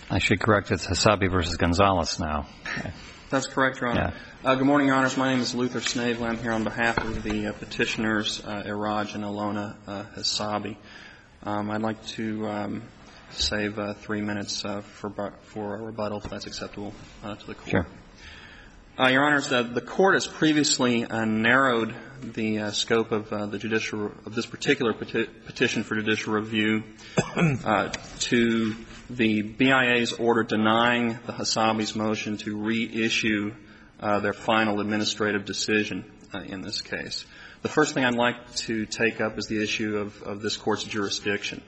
I should correct, it's Hasabi versus Gonzalez now. That's correct, Your Honor. Yeah. Good morning, Your Honors. My name is Luther Snavely. I'm here on behalf of the petitioners, Iraj and Ilona Hasabi. I'd like to save 3 minutes for a rebuttal, if that's acceptable to the Court. Sure. Your Honors, the Court has previously narrowed the scope of this particular petition for judicial review to the BIA's order denying the Hasabi's motion to reissue their final administrative decision in this case. The first thing I'd like to take up is the issue of this Court's jurisdiction.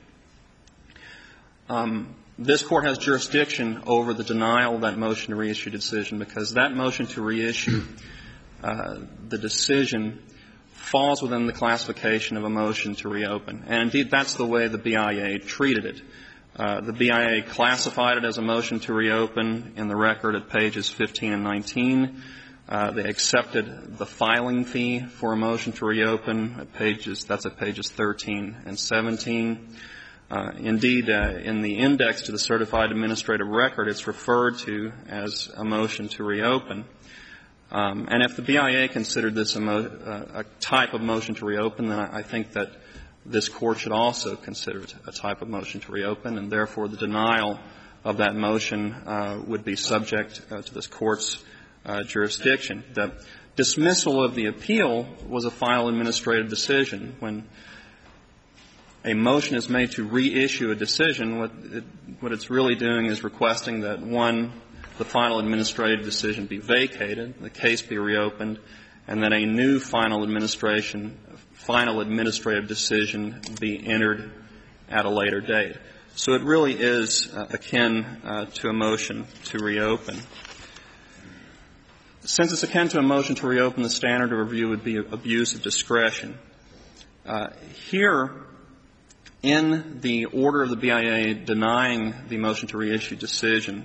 This Court has jurisdiction over the denial of that motion to reissue decision because that motion to reissue the decision falls within the classification of a motion to reopen. And indeed, that's the way the BIA treated it. The BIA classified it as a motion to reopen in the record at pages 15 and 19. They accepted the filing fee for a motion to reopen at pages 13 and 17. Indeed, in the index to the certified administrative record, it's referred to as a motion to reopen. And if the BIA considered this a type of motion to reopen, then I think that this Court should also consider it a type of motion to reopen, and therefore the denial of that motion would be subject to this Court's jurisdiction. The dismissal of the appeal was a final administrative decision. When a motion is made to reissue a decision, what it's really doing is requesting that, one, the final administrative decision be vacated, the case be reopened, and that a new final administrative decision be entered at a later date. So it really is akin to a motion to reopen. Since it's akin to a motion to reopen, the standard of review would be abuse of discretion. Here, in the order of the BIA denying the motion to reissue decision,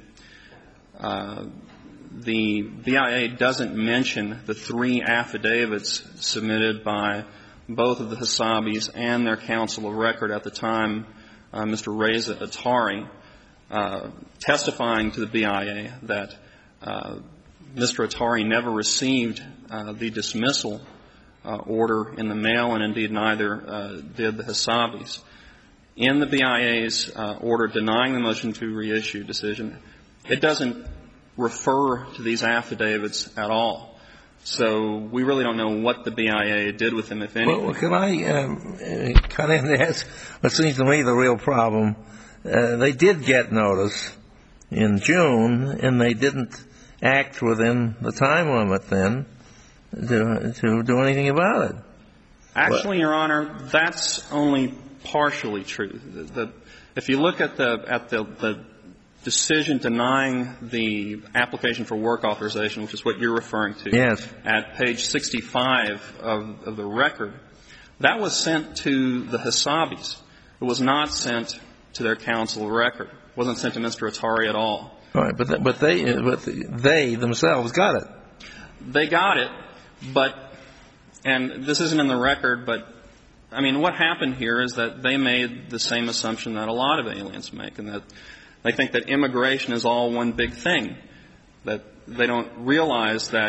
the BIA doesn't mention the 3 affidavits submitted by both of the Hasabis and their counsel of record at the time, Mr. Reza Atari, testifying to the BIA that Mr. Atari never received the dismissal order in the mail, and indeed neither did the Hasabis. In the BIA's order denying the motion to reissue decision, it doesn't refer to these affidavits at all. So we really don't know what the BIA did with them, if anything. Well, can I cut in and ask what seems to me the real problem? They did get notice in June, and they didn't act within the time limit then to do anything about it. Actually, Your Honor, that's only partially true. If you look at the decision denying the application for work authorization, which is what you're referring to, yes, at page 65 of the record, that was sent to the Hasabis. It was not sent to their counsel of record. It wasn't sent to Mr. Atari at all. All right, but they themselves got it. They got it, and this isn't in the record, but I mean, what happened here is that they made the same assumption that a lot of aliens make, and that they think that immigration is all one big thing, that they don't realize that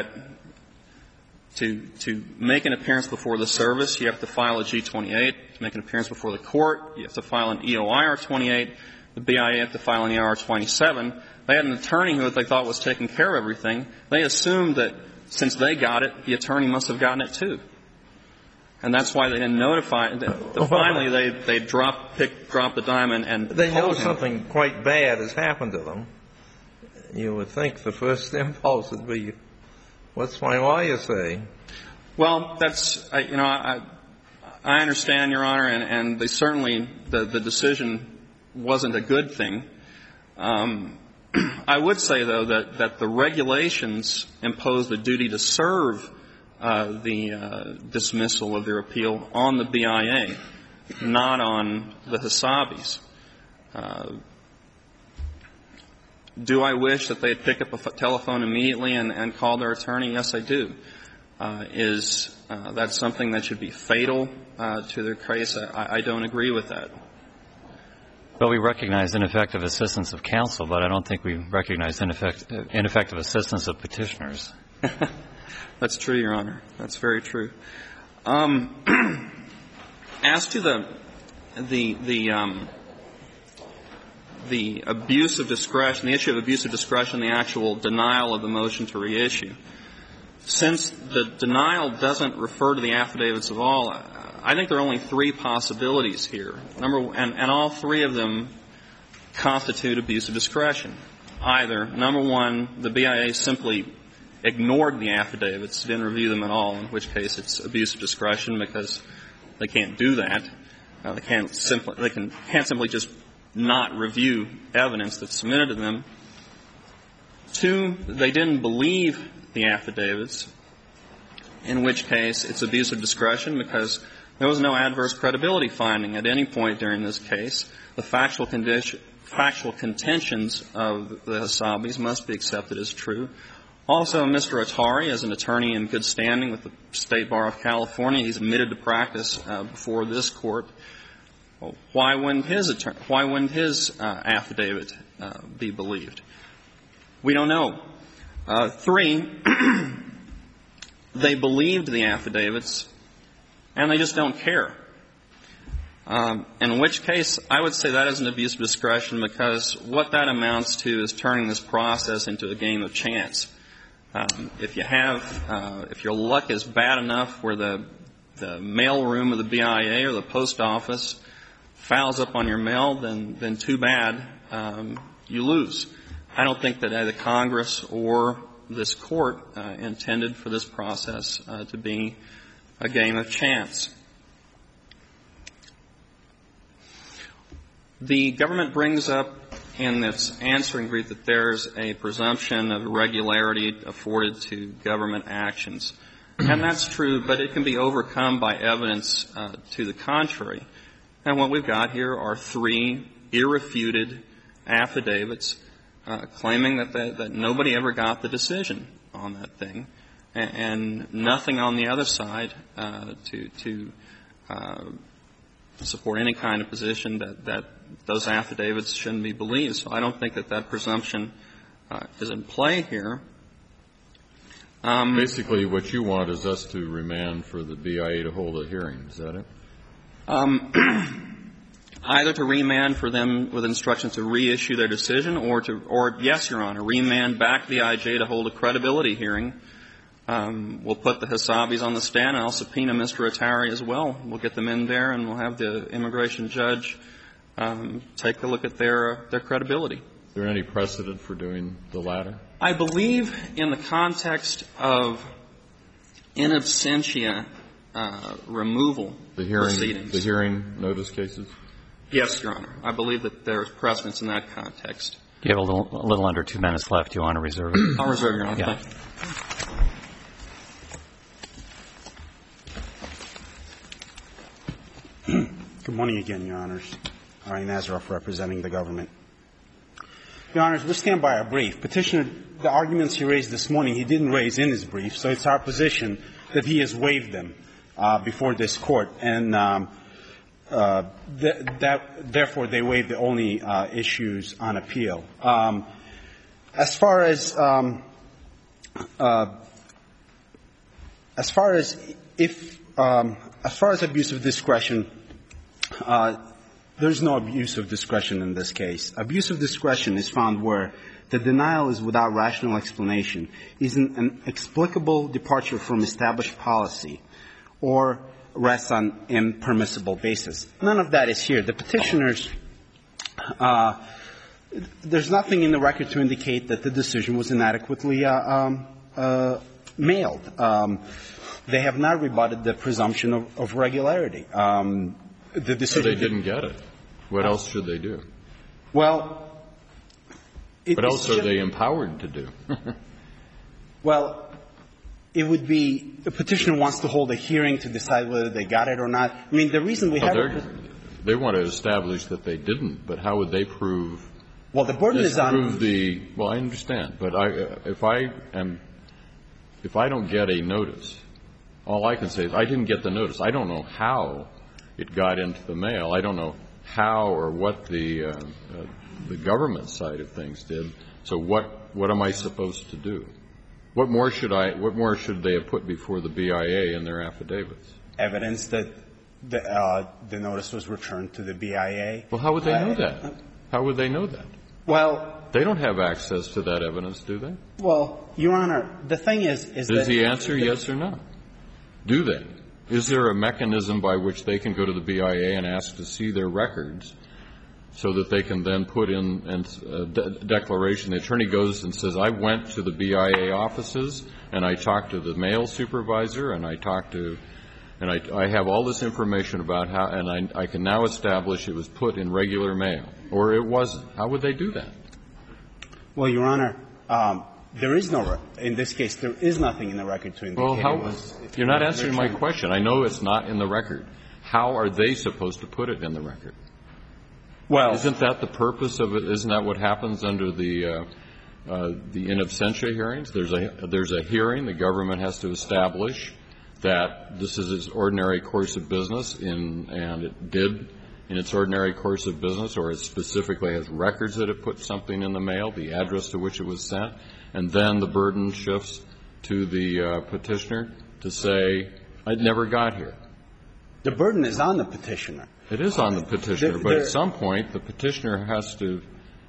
to make an appearance before the service, you have to file a G-28. To make an appearance before the court, you have to file an EOIR-28. The BIA have to file an EOIR-27. They had an attorney who they thought was taking care of everything. They assumed that since they got it, the attorney must have gotten it too. And that's why they didn't notify. Finally, they dropped the dime and they know something quite bad has happened to them. You would think the first impulse would be, what's my lawyer say? Well, that's, I understand, Your Honor, and they certainly, the decision wasn't a good thing. I would say, though, that the regulations impose the duty to serve the dismissal of their appeal on the BIA, not on the Hasabis. Do I wish that they'd pick up a telephone immediately and call their attorney? Yes, I do. Is that something that should be fatal to their case? I don't agree with that. Well, we recognize ineffective assistance of counsel, but I don't think we recognize ineffective assistance of petitioners. That's true, Your Honor. That's very true. As to the abuse of discretion, the issue of abuse of discretion, the actual denial of the motion to reissue, since the denial doesn't refer to the affidavits at all, I think there are only three possibilities here. And all three of them constitute abuse of discretion. Either, number one, the BIA simply ignored the affidavits, didn't review them at all, in which case it's abuse of discretion because they can't do that. They can't simply just not review evidence that's submitted to them. Two, they didn't believe the affidavits, in which case it's abuse of discretion because there was no adverse credibility finding at any point during this case. The factual contentions of the Hassabis must be accepted as true. Also, Mr. Atari, as an attorney in good standing with the State Bar of California, he's admitted to practice before this Court. Well, why wouldn't his affidavit be believed? We don't know. Three, they believed the affidavits, and they just don't care. In which case, I would say that is an abuse of discretion because what that amounts to is turning this process into a game of chance. If your luck is bad enough where the mail room of the BIA or the post office fouls up on your mail, then too bad, you lose. I don't think that either Congress or this Court intended for this process to be a game of chance. The government brings up in its answering brief that there's a presumption of irregularity afforded to government actions. And that's true, but it can be overcome by evidence to the contrary. And what we've got here are three irrefuted affidavits claiming that nobody ever got the decision on that thing, and nothing on the other side to support any kind of position that those affidavits shouldn't be believed. So I don't think that presumption is in play here. Basically, what you want is us to remand for the BIA to hold a hearing. Is that it? Either to remand for them with instructions to reissue their decision or yes, Your Honor, remand back to the IJ to hold a credibility hearing. We'll put the Hassabis on the stand, and I'll subpoena Mr. Atari as well. We'll get them in there, and we'll have the immigration judge take a look at their credibility. Is there any precedent for doing the latter? I believe in the context of in absentia removal proceedings. The hearing notice cases? Yes, Your Honor. I believe that there is precedence in that context. You have a little under 2 minutes left. Do you want to reserve it? I'll reserve, Your Honor. Yeah. Thank you. Good morning again, Your Honors. Ari Nazaroff representing the government. Your Honors, we stand by our brief. Petitioner, the arguments he raised this morning, he didn't raise in his brief, so it's our position that he has waived them before this Court, and therefore they waived the only issues on appeal. As far as abuse of discretion, there's no abuse of discretion in this case. Abuse of discretion is found where the denial is without rational explanation, is an explicable departure from established policy, or rests on impermissible basis. None of that is here. The petitioners, there's nothing in the record to indicate that the decision was inadequately mailed. They have not rebutted the presumption of regularity. The decision. So they didn't get it. What else should they do? Well, what else are they empowered to do? Well, it would be the petitioner wants to hold a hearing to decide whether they got it or not. I mean, the reason we have they want to establish that they didn't, but how would they prove? Well, the burden is on well, I understand, but if I don't get a notice, all I can say is I didn't get the notice. I don't know how it got into the mail. I don't know how or what the government side of things did. So what am I supposed to do? What more should they have put before the BIA in their affidavits? Evidence that the notice was returned to the BIA. Well, how would they know that? How would they know that? Well, they don't have access to that evidence, do they? Well, Your Honor, the thing is Does the answer yes or no? Do they? Is there a mechanism by which they can go to the BIA and ask to see their records so that they can then put in a declaration? The attorney goes and says, I went to the BIA offices and I talked to the mail supervisor and I have all this information about how, and I can now establish it was put in regular mail, or it wasn't. How would they do that? Well, Your Honor, there is in this case, there is nothing in the record to indicate it was. You're not answering my question. I know it's not in the record. How are they supposed to put it in the record? Well, isn't that the purpose of it? Isn't that what happens under the in absentia hearings? There's a hearing. The government has to establish that this is its ordinary course of business, and it did in its ordinary course of business, or it specifically has records that it put something in the mail, the address to which it was sent, and then the burden shifts to the petitioner to say, I never got here. The burden is on the petitioner. It is on the petitioner, but at some point the petitioner has to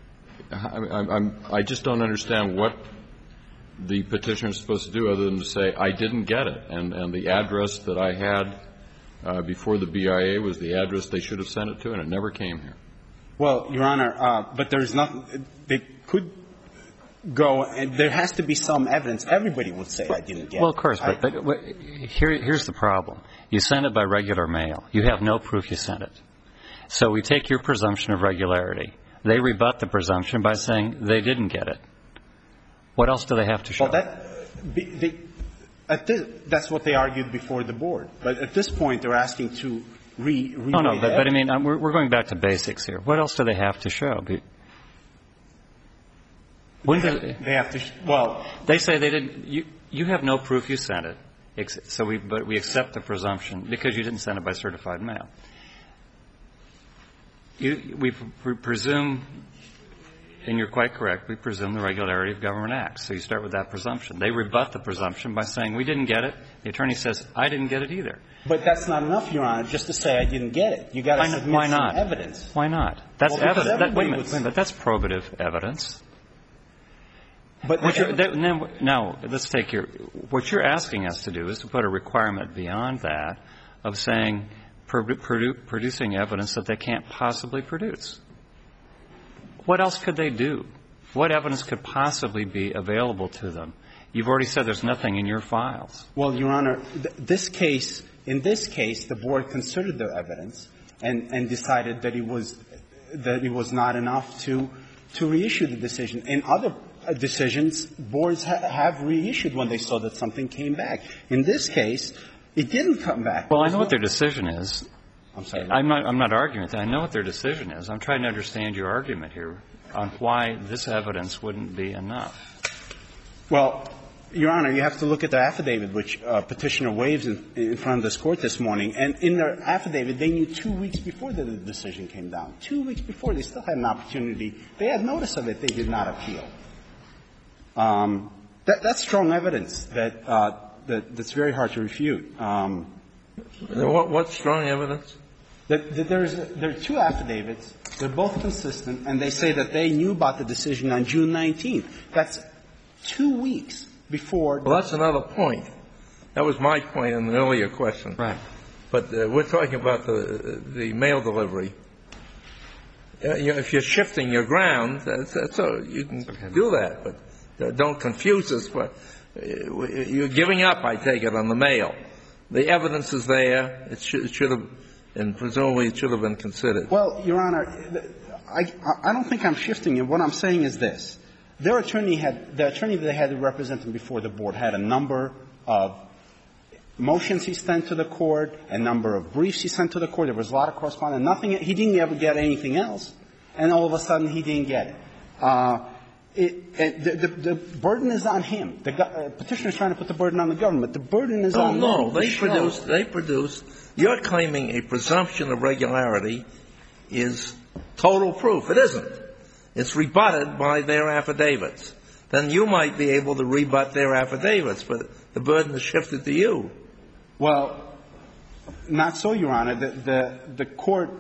I just don't understand what the petitioner is supposed to do other than to say, I didn't get it, and the address that I had before the BIA was the address they should have sent it to, and it never came here. Well, Your Honor, but there's nothing they could go, and there has to be some evidence. Everybody would say I didn't get it. Well, of course, but here's the problem. You send it by regular mail. You have no proof you sent it. So we take your presumption of regularity. They rebut the presumption by saying they didn't get it. What else do they have to show? Well, that's what they argued before the board. But at this point, they're asking to No, but I mean, we're going back to basics here. What else do they have to show? They have to. Well, they say they didn't. You have no proof you sent it. But we accept the presumption because you didn't send it by certified mail. We presume, and you're quite correct, we presume the regularity of government acts. So you start with that presumption. They rebut the presumption by saying we didn't get it. The attorney says I didn't get it either. But that's not enough, Your Honor, just to say I didn't get it. You got to submit some evidence. Why not? That's evidence. Wait a minute. That's probative evidence. But now let's take what you're asking us to do is to put a requirement beyond that of saying producing evidence that they can't possibly produce. What else could they do? What evidence could possibly be available to them? You've already said there's nothing in your files. Well, Your Honor, in this case, the board considered the evidence and decided that it was not enough to reissue the decision. In other decisions, boards have reissued when they saw that something came back. In this case, it didn't come back. Well, I know what their decision is. I'm sorry. I'm not arguing with that. I know what their decision is. I'm trying to understand your argument here on why this evidence wouldn't be enough. Well, Your Honor, you have to look at the affidavit which Petitioner waves in front of this Court this morning. And in their affidavit, they knew 2 weeks before the decision came down. 2 weeks before, they still had an opportunity. They had notice of it. They did not appeal. That's strong evidence that's very hard to refute. What's strong evidence? There are 2 affidavits. They're both consistent, and they say that they knew about the decision on June 19th. That's 2 weeks before. Well, that's another point. That was my point in the earlier question. Right. But we're talking about the mail delivery. If you're shifting your ground, you can do that. But don't confuse us. But you're giving up, I take it, on the mail. The evidence is there. It should have, and presumably it should have been considered. Well, Your Honor, I don't think I'm shifting you. What I'm saying is this. The attorney that they had to represent them before the board had a number of motions he sent to the court, a number of briefs he sent to the court. There was a lot of correspondence. He didn't ever get anything else, and all of a sudden he didn't get it. The burden is on him. The petitioner is trying to put the burden on the government. The burden is on them. No, they produced. You're claiming a presumption of regularity is total proof. It isn't. It's rebutted by their affidavits. Then you might be able to rebut their affidavits, but the burden is shifted to you. Well, not so, Your Honor. The court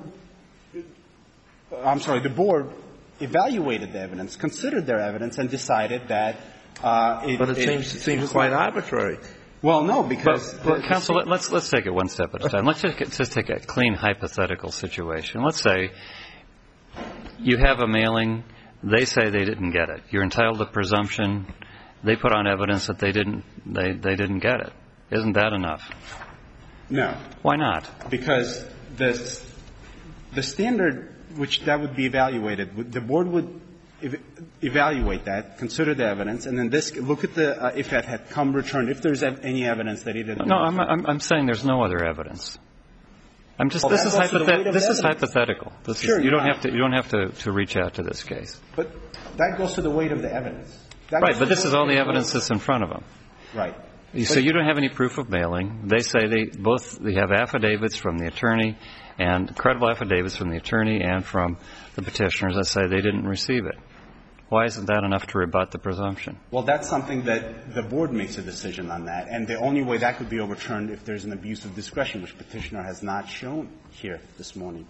– I'm sorry, the board evaluated the evidence, considered their evidence, and decided that it seems quite arbitrary. Well, no, because but counsel, let's take it one step at a time. Let's just take a clean hypothetical situation. Let's say you have a mailing. They say they didn't get it. You're entitled to presumption. They put on evidence that they didn't get it. Isn't that enough? No. Why not? Because the standard which that would be evaluated, the board would evaluate that, consider the evidence, and then look at if it had come returned, if there's any evidence that he didn't. No, I'm saying there's no other evidence. This is hypothetical. Sure, you don't have to reach out to this case. But that goes to the weight of the evidence. Right, but this is all the evidence that's in front of them. Right. So you don't have any proof of mailing. They say they have affidavits from the attorney and credible affidavits from the attorney and from the petitioners that say they didn't receive it. Why isn't that enough to rebut the presumption? Well, that's something that the board makes a decision on that, and the only way that could be overturned if there's an abuse of discretion, which petitioner has not shown here this morning.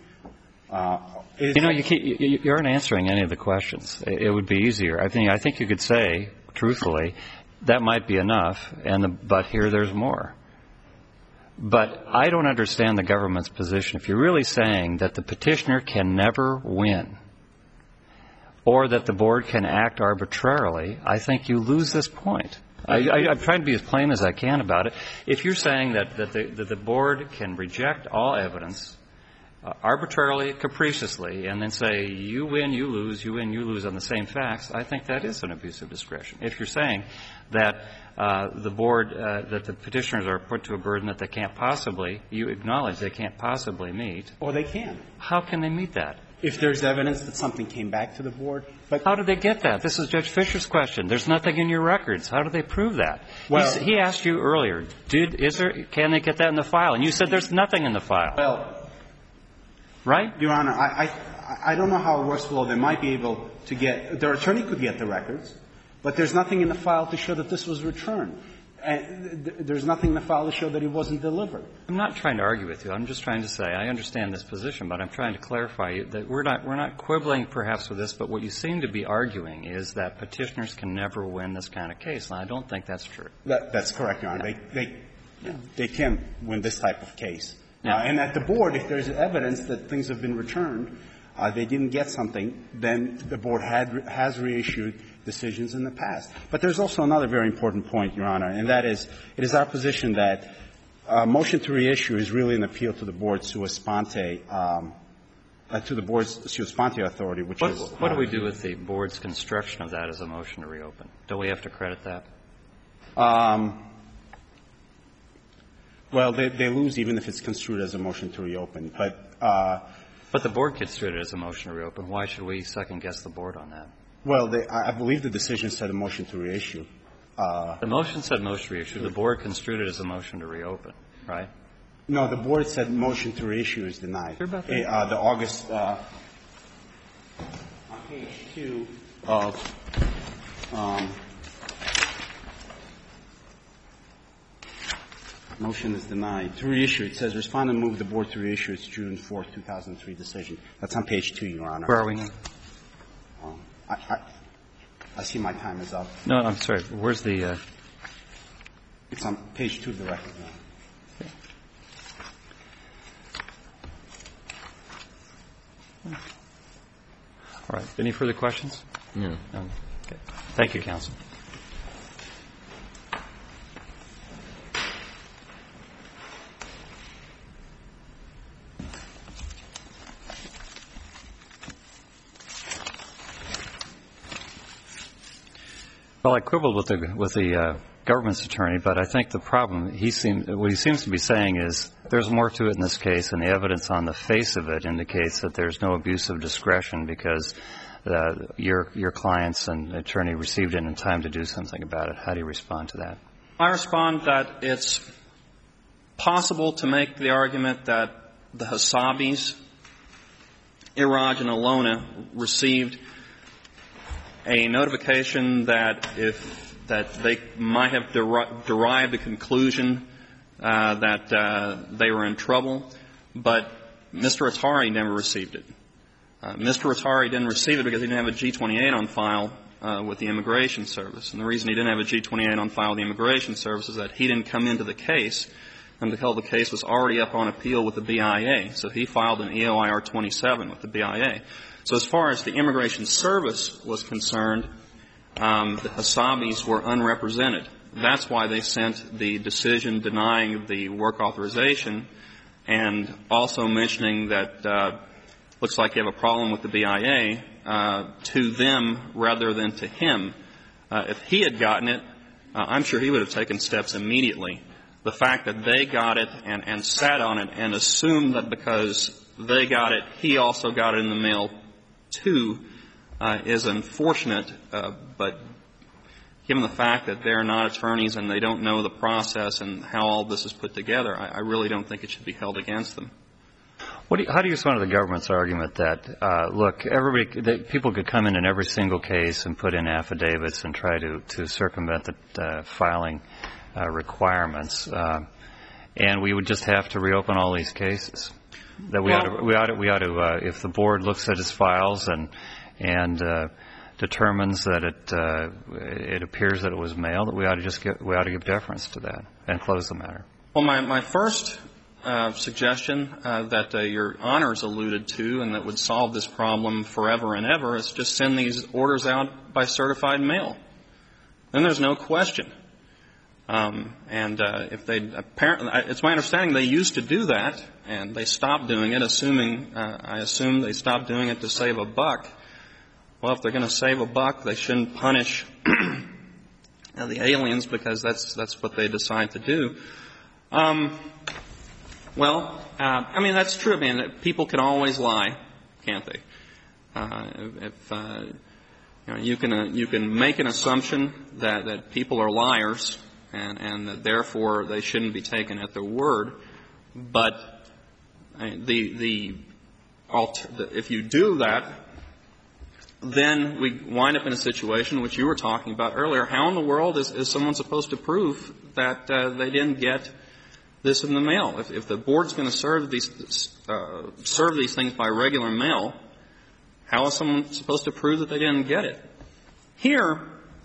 You aren't answering any of the questions. It would be easier. I think you could say, truthfully, that might be enough, but here there's more. But I don't understand the government's position. If you're really saying that the petitioner can never win or that the board can act arbitrarily, I think you lose this point. I'm trying to be as plain as I can about it. If you're saying that the board can reject all evidence arbitrarily, capriciously, and then say you win, you lose, you win, you lose on the same facts, I think that is an abuse of discretion. If you're saying that the board, that the petitioners are put to a burden that they can't possibly, you acknowledge they can't possibly meet. Or they can. How can they meet that? If there's evidence that something came back to the board. But how do they get that? This is Judge Fisher's question. There's nothing in your records. How do they prove that? Well, he asked you earlier, can they get that in the file? And you said there's nothing in the file. Well, right? Your Honor, I don't know how it works below. They might be able to get, their attorney could get the records, but there's nothing in the file to show that this was returned. And there's nothing in the file to show that it wasn't delivered. I'm not trying to argue with you. I'm just trying to say I understand this position, but I'm trying to clarify that we're not quibbling perhaps with this, but what you seem to be arguing is that petitioners can never win this kind of case, and I don't think that's true. That's correct, Your Honor. They can win this type of case. And at the board, if there's evidence that things have been returned, they didn't get something, then the board has reissued decisions in the past. But there's also another very important point, Your Honor, and that is, it is our position that a motion to reissue is really an appeal to the board's sua sponte, to the board's sua sponte authority, which is. What do we do with the board's construction of that as a motion to reopen? Don't we have to credit that? Well, they lose even if it's construed as a motion to reopen. But the board construed it as a motion to reopen. Why should we second-guess the board on that? Well, I believe the decision said a motion to reissue. The motion said motion to reissue. The board construed it as a motion to reopen, right? No, the board said motion to reissue is denied. Sure about that? The August, on page 2 of motion is denied. To reissue, it says respondent moved the board to reissue its June 4, 2003 decision. That's on page 2, Your Honor. Where are we now? I see my time is up. No, I'm sorry. Where's the It's on page 2 of the record, Your Honor. All right. Any further questions? No. Okay. Thank you, counsel. Well, I quibbled with the government's attorney, but I think the problem what he seems to be saying is there's more to it in this case, and the evidence on the face of it indicates that there's no abuse of discretion because your clients and attorney received it in time to do something about it. How do you respond to that? I respond that it's possible to make the argument that the Hassabis Iraj and Alona received a notification that they might have derived the conclusion that they were in trouble, but Mr. Atari never received it. Mr. Atari didn't receive it because he didn't have a G-28 on file with the Immigration Service. And the reason he didn't have a G-28 on file with the Immigration Service is that he didn't come into the case until the case was already up on appeal with the BIA. So he filed an EOIR-27 with the BIA. So as far as the Immigration Service was concerned, the Hassabis were unrepresented. That's why they sent the decision denying the work authorization and also mentioning that looks like you have a problem with the BIA to them rather than to him. If he had gotten it, I'm sure he would have taken steps immediately. The fact that they got it and sat on it and assumed that because they got it, he also got it in the mail too, is unfortunate. But given the fact that they're not attorneys and they don't know the process and how all this is put together, I really don't think it should be held against them. How do you respond to the government's argument that, look, people could come in every single case and put in affidavits and try to circumvent the filing requirements, and we would just have to reopen all these cases? That we ought to, if the board looks at its files and determines that it appears that it was mailed, that we ought to give deference to that and close the matter. Well, my first suggestion that your honors alluded to and that would solve this problem forever and ever is just send these orders out by certified mail. Then there's no question. If they apparently, it's my understanding they used to do that and they stopped doing it, I assume they stopped doing it to save a buck. Well, if they're going to save a buck, they shouldn't punish the aliens because that's what they decide to do. Well, I mean, that's true. I mean, people can always lie, can't they? You can make an assumption that people are liars and that therefore they shouldn't be taken at their word. But if you do that, then we wind up in a situation which you were talking about earlier. How in the world is someone supposed to prove that they didn't get this in the mail? If the board's going to serve these things by regular mail, how is someone supposed to prove that they didn't get it? Here,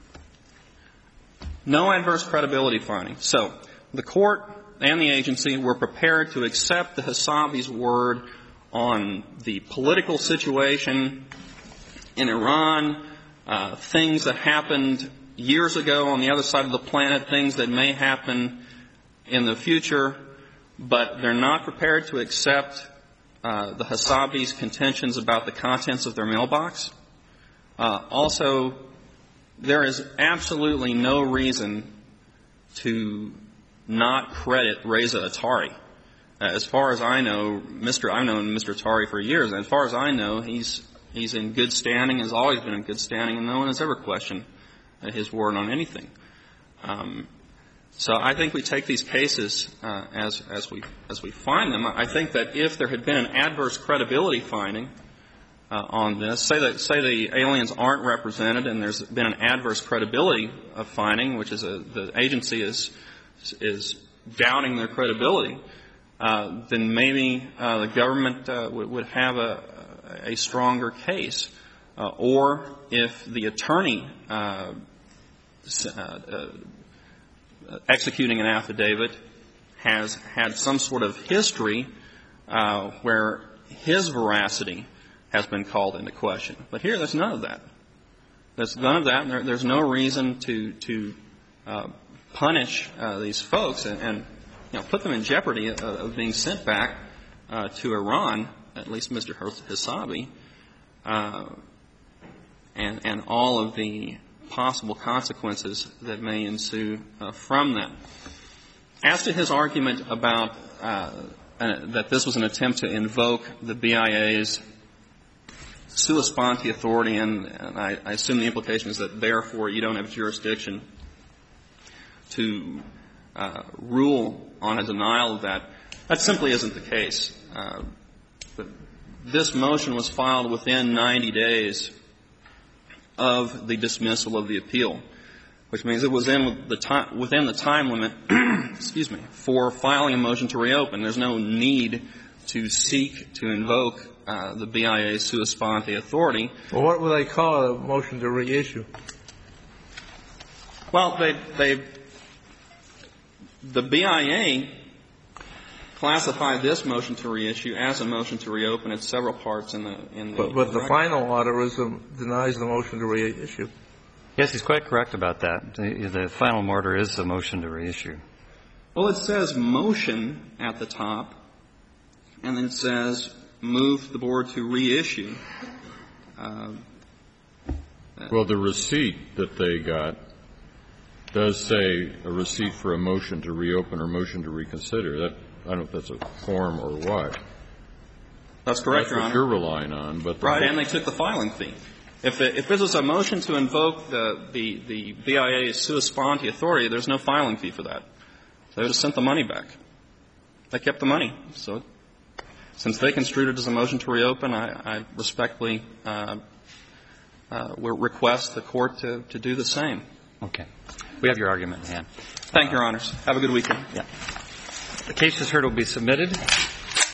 no adverse credibility finding. So the court and the agency were prepared to accept the Hassabis' word on the political situation in Iran, things that happened years ago on the other side of the planet, things that may happen in the future, but they're not prepared to accept the Hassabis' contentions about the contents of their mailbox. Also, there is absolutely no reason to not credit Reza Atari. As far as I know, I've known Mr. Atari for years, and as far as I know, he's in good standing, has always been in good standing, and no one has ever questioned his word on anything. So I think we take these cases as we find them. I think that if there had been an adverse credibility finding on this, say the aliens aren't represented and there's been an adverse credibility finding, which is the agency is doubting their credibility, then maybe the government would have a stronger case. Or if the attorney executing an affidavit has had some sort of history where his veracity has been called into question. But here, there's none of that. There's none of that, and there's no reason to punish these folks and put them in jeopardy of being sent back to Iran, at least Mr. Hassabi, and all of the possible consequences that may ensue from that. As to his argument about that this was an attempt to invoke the BIA's sua sponte authority, and I assume the implication is that therefore you don't have jurisdiction to rule on a denial of that, that simply isn't the case. The this motion was filed within 90 days of the dismissal of the appeal, which means it was within the time limit excuse me, for filing a motion to reopen. There's no need to seek to invoke the BIA's sua sponte authority. Well, what would they call a motion to reissue? Well, the BIA classified this motion to reissue as a motion to reopen. It's several parts in the But the final order denies the motion to reissue. Yes, he's quite correct about that. The final order is a motion to reissue. Well, it says motion at the top, and then it says move the board to reissue. Well, the receipt that they got does say a receipt for a motion to reopen or motion to reconsider. That, I don't know if that's a form or what. That's correct, Your Honor. That's what you're relying on. But right, and they took the filing fee. If this was a motion to invoke the BIA's sua sponte authority, there's no filing fee for that. They just sent the money back. They kept the money. So since they construed it as a motion to reopen, I respectfully request the Court to do the same. Okay. We have your argument in hand. Thank you, Your Honors. Have a good weekend. Yeah. The case is heard will be submitted.